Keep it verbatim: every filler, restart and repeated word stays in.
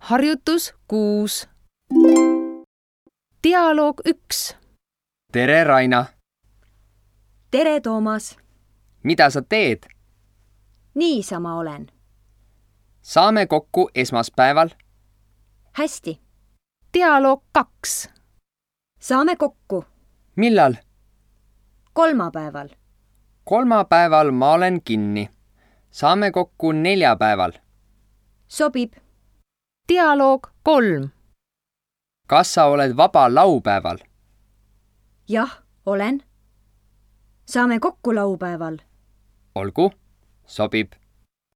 Harjutus kuus. Dialoog üks. Tere, Raina! Tere, Toomas! Mida sa teed? Niisama olen. Saame kokku esmaspäeval. Hästi. Dialoog kaks. Saame kokku. Millal? Kolmapäeval. Kolmapäeval ma olen kinni. Saame kokku neljapäeval. Sobib. Dialoog kolm. Kas sa oled vaba laupäeval? Jah, olen. Saame kokku laupäeval. Olgu, sobib.